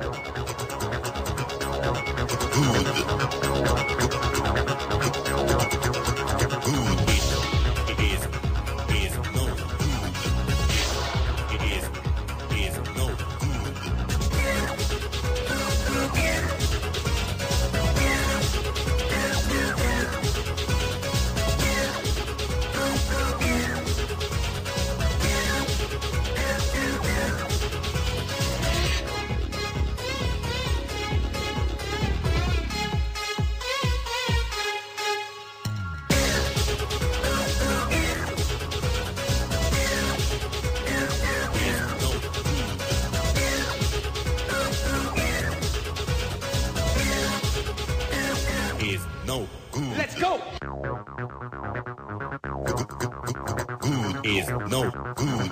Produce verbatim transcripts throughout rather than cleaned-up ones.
Is no good.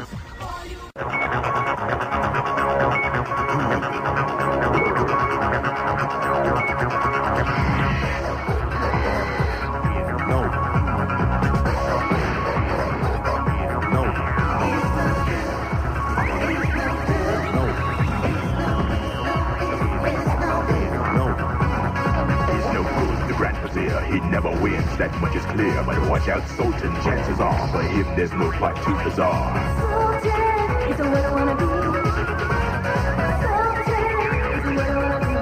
He never wins, that much is clear. But watch out, Sultan, chances are for him there's no plot too bizarre. Sultan is a what I wanna be. Sultan is a what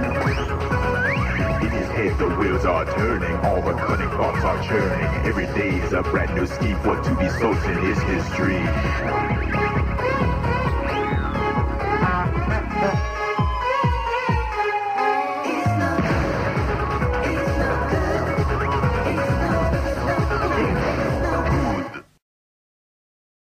I wanna be. In his head the wheels are turning, all the cunning thoughts are churning. Every day is a brand new scheme for to be Sultan is his dream.